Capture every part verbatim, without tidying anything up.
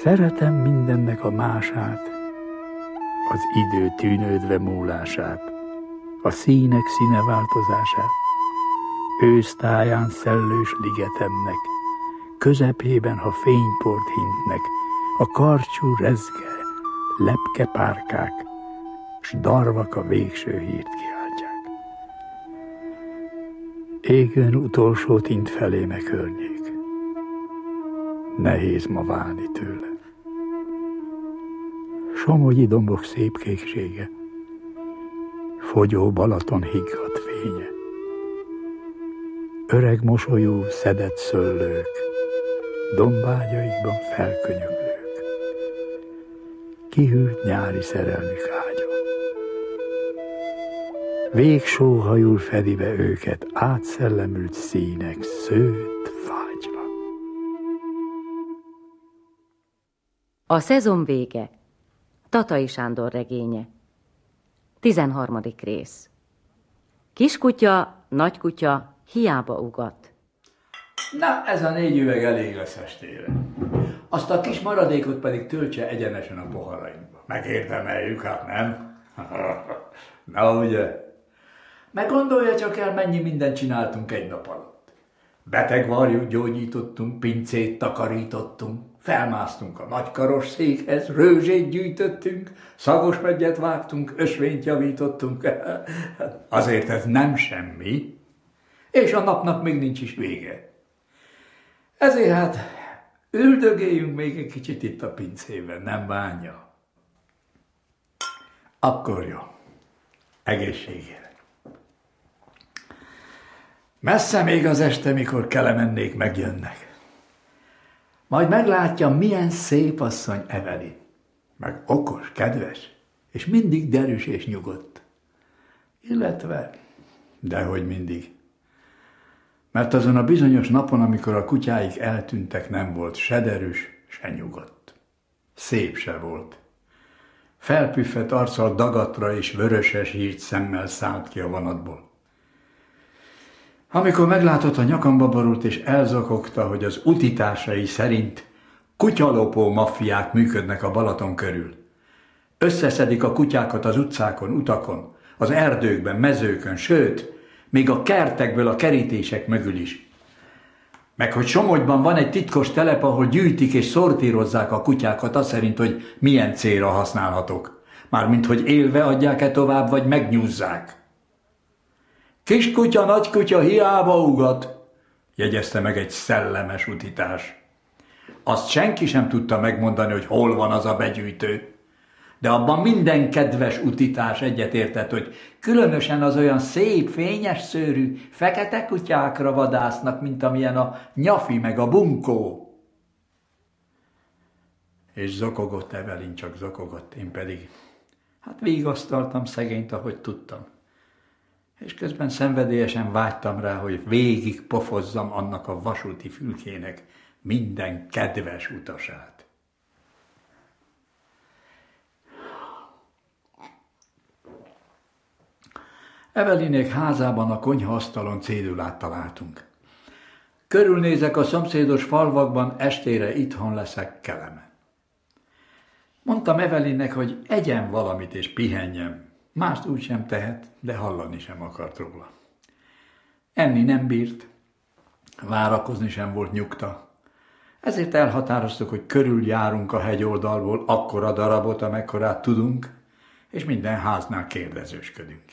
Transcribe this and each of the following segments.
Szeretem mindennek a mását, az idő tűnődve múlását, a színek színe változását, ősztáján szellős ligetemnek, közepében, ha fényport hintnek, a karcsú rezge, lepke párkák, s darvak a végső hírt kiáltják. Égön utolsó tint feléme környék, nehéz ma válni tőle. Somogyi dombok szép kéksége, fogyó Balaton higgadt fénye, öreg mosolyú szedett szöllők, dombágyaikban felkönyöklők, kihűlt nyári szerelmük ágya. Végsóhajul fedi be őket átszellemült színek szőtt fágyva. A szezon vége. Tatai Sándor regénye. tizenharmadik rész. Kiskutya, nagykutya hiába ugat. Na, ez a négy üveg elég lesz estére. Azt a kis maradékot pedig töltse egyenesen a poharainkba. Megérdemeljük, hát nem? Na ugye? Meg gondolja csak el, mennyi mindent csináltunk egy nap alatt. Betegvarjút gyógyítottunk, pincét takarítottunk, felmásztunk a nagykaros székhez, rőzsét gyűjtöttünk, szagosmeggyet vágtunk, ösvényt javítottunk. Azért ez nem semmi, és a napnak még nincs is vége. Ezért hát üldögéljünk még egy kicsit itt a pincében, nem bánja? Akkor jó. Egészségére. Messze még az este, mikor Kelemennék megjönnek. Majd meglátja, milyen szép asszony Evelyn. Meg okos, kedves, és mindig derűs és nyugodt. Illetve, dehogy mindig. Mert azon a bizonyos napon, amikor a kutyáik eltűntek, nem volt se derűs, se nyugodt. Szép se volt. Felpüffett arccal dagatra és vöröses hírt szemmel szállt ki a vonatból. Amikor meglátott, a nyakamba borult és elzokogta, hogy az utitársai szerint kutyalopó maffiák működnek a Balaton körül. Összeszedik a kutyákat az utcákon, utakon, az erdőkben, mezőkön, sőt, még a kertekből, a kerítések mögül is. Meg hogy Somogyban van egy titkos telep, ahol gyűjtik és szortírozzák a kutyákat, azt szerint, hogy milyen célra használhatók. Mármint, hogy élve adják-e tovább, vagy megnyúzzák. Kiskutya, nagykutya hiába ugat, jegyezte meg egy szellemes utitás. Azt senki sem tudta megmondani, hogy hol van az a begyűjtő. De abban minden kedves utitás egyetértett, hogy különösen az olyan szép, fényes szőrű, fekete kutyákra vadásznak, mint amilyen a nyafi meg a bunkó. És zokogott Evelyn, csak zokogott, én pedig, hát vigasztaltam szegényt, ahogy tudtam. És közben szenvedélyesen vágytam rá, hogy végig pofozzam annak a vasúti fülkének minden kedves utasát. Evelynék házában a konyhaasztalon cédulát találtunk. Körülnézek a szomszédos falvakban, estére itthon leszek Kelemen. Mondtam Evelynnek, hogy egyen valamit és pihenjem. Mást úgy sem tehet, de hallani sem akart róla. Enni nem bírt, várakozni sem volt nyugta. Ezért elhatároztuk, hogy körüljárunk a hegyoldalból akkora darabot, amekkorát tudunk, és minden háznál kérdezősködünk.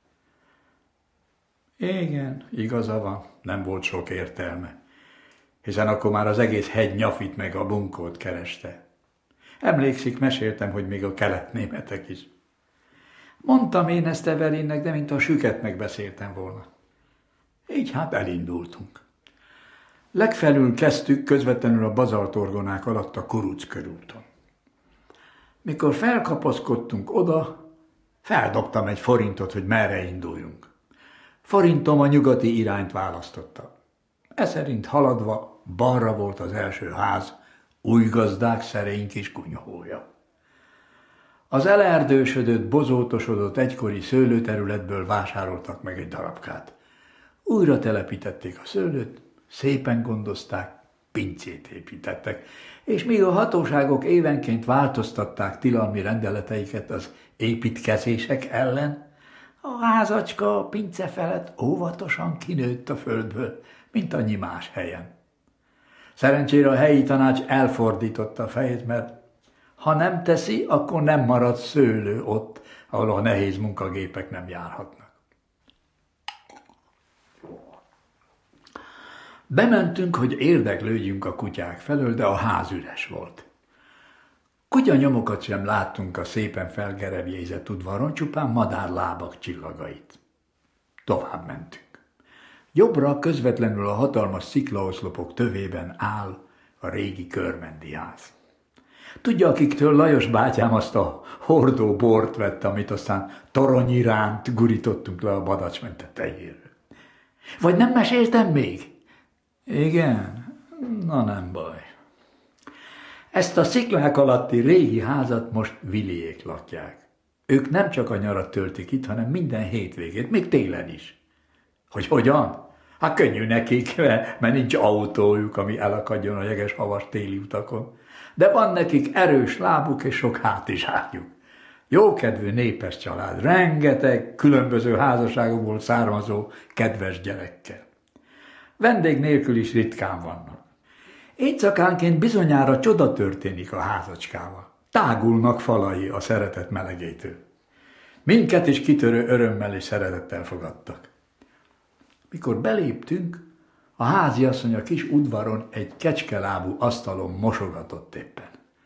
Igen, igaza van, nem volt sok értelme, hiszen akkor már az egész hegy nyafit meg a bunkót kereste. Emlékszik, meséltem, hogy még a keletnémetek is. Mondtam én ezt Evelynnek, de mint a süket megbeszéltem volna. Így hát elindultunk. Legfelül kezdtük közvetlenül a bazaltorgonák alatt a Kuruc körúton. Mikor felkapaszkodtunk oda, feldobtam egy forintot, hogy merre induljunk. Forintom a nyugati irányt választotta. E szerint haladva balra volt az első ház, új gazdák szerény kis kunyhója. Az elerdősödött, bozótosodott egykori szőlőterületből vásároltak meg egy darabkát. Újra telepítették a szőlőt, szépen gondozták, pincét építettek, és míg a hatóságok évenként változtatták tilalmi rendeleteiket az építkezések ellen, a házacska a pince felett óvatosan kinőtt a földből, mint annyi más helyen. Szerencsére a helyi tanács elfordította a fejét, mert ha nem teszi, akkor nem marad szőlő ott, ahol a nehéz munkagépek nem járhatnak. Bementünk, hogy érdeklődjünk a kutyák felől, de a ház üres volt. Kutyanyomokat sem láttunk a szépen felgerebjézett udvaron, csupán madárlábak csillagait. Tovább mentünk. Jobbra közvetlenül a hatalmas sziklaoszlopok tövében áll a régi körmendi ház. Tudja, akiktől Lajos bátyám azt a hordó bort vett, amit aztán torony iránt gurítottunk le a Badacsony tetejéről. Vagy nem meséltem még? Igen? Na nem baj. Ezt a sziklák alatti régi házat most Viliék lakják. Ők nem csak a nyarat töltik itt, hanem minden hétvégét, még télen is. Hogy hogyan? Hát könnyű nekik, mert nincs autójuk, ami elakadjon a jeges-havas téli utakon. De van nekik erős lábuk és sok hátizsákjuk. Jókedvű népes család, rengeteg különböző házasságokból származó kedves gyerekkel. Vendég nélkül is ritkán vannak. Éjszakánként bizonyára csoda történik a házacskával. Tágulnak falai a szeretet melegétől. Minket is kitörő örömmel és szeretettel fogadtak. Mikor beléptünk, a háziasszony a kis udvaron egy kecskelábú asztalon mosogatott éppen.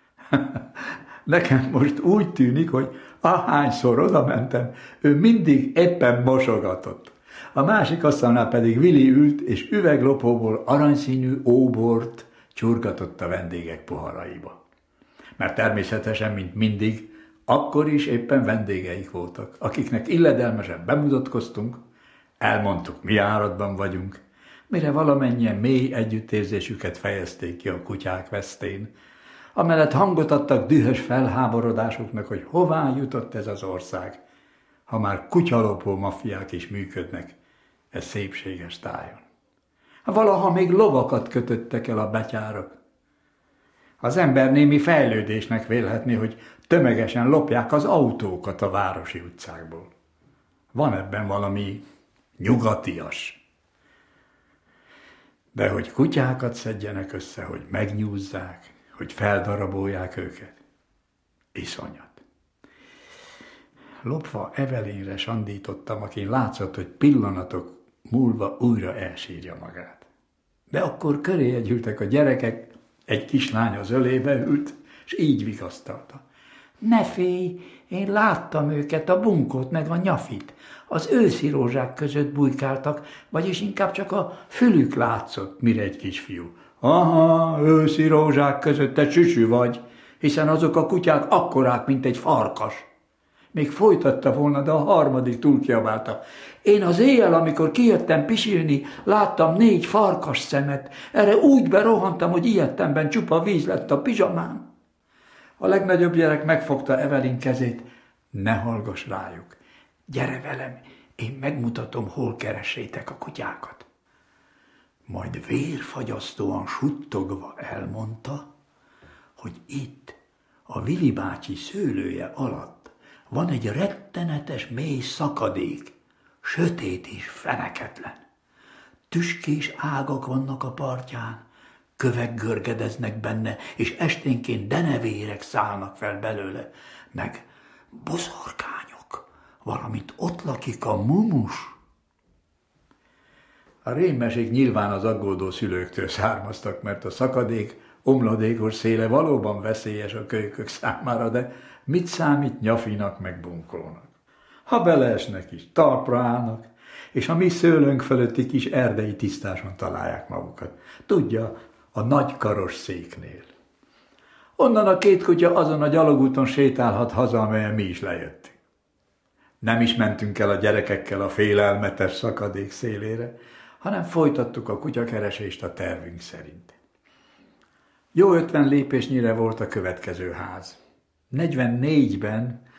Nekem most úgy tűnik, hogy ahányszor oda mentem, ő mindig éppen mosogatott. A másik asztalnál pedig Vili ült, és üveglopóból aranyszínű óbort csurgatott a vendégek poharaiba. Mert természetesen, mint mindig, akkor is éppen vendégeik voltak, akiknek illedelmesen bemutatkoztunk, elmondtuk, mi áradban vagyunk, mire valamennyien mély együttérzésüket fejezték ki a kutyák vesztén, amellett hangot adtak dühös felháborodásuknak, hogy hová jutott ez az ország, ha már kutyalopó maffiák is működnek e szépséges tájon. Valaha még lovakat kötöttek el a betyárok. Az ember némi fejlődésnek vélhetné, hogy tömegesen lopják az autókat a városi utcákból. Van ebben valami nyugatias. De hogy kutyákat szedjenek össze, hogy megnyúzzák, hogy feldarabolják őket, iszonyat. Lopva Evelinre sandítottam, akin látszott, hogy pillanatok múlva újra elsírja magát. De akkor köré gyűltek a gyerekek, egy kislány az ölébe ült, és így vigasztalta. Ne félj, én láttam őket, a bunkót meg a nyafit. Az őszi rózsák között bujkáltak, vagyis inkább csak a fülük látszott, mire egy kisfiú. Aha, őszi rózsák között te süsű vagy, hiszen azok a kutyák akkorák, mint egy farkas. Még folytatta volna, de a harmadik túlkiabálta. Én az éjjel, amikor kijöttem pisilni, láttam négy farkas szemet. Erre úgy berohantam, hogy ijedtemben csupa víz lett a pizsamám. A legnagyobb gyerek megfogta Evelin kezét. Ne hallgass rájuk. Gyere velem, én megmutatom, hol keressétek a kutyákat. Majd vérfagyasztóan suttogva elmondta, hogy itt, a Vili bácsi szőlője alatt van egy rettenetes mély szakadék, sötét és feneketlen. Tüskés ágak vannak a partján, kövek görgedeznek benne, és esténként denevérek szállnak fel belőle, meg boszorkányok, valamint ott lakik a mumus. A rémmesék nyilván az aggódó szülőktől származtak, mert a szakadék omladékos széle valóban veszélyes a kölykök számára, de mit számít nyafinak meg bunkónak? Ha beleesnek is, talpra állnak, és a mi szőlőnk fölötti kis erdei tisztáson találják magukat. Tudja, a nagy karos széknél. Onnan a két kutya azon a gyalogúton sétálhat haza, amelyen mi is lejöttünk. Nem is mentünk el a gyerekekkel a félelmetes szakadék szélére, hanem folytattuk a kutyakeresést a tervünk szerint. Jó ötven lépésnyire volt a következő ház. negyvennégyben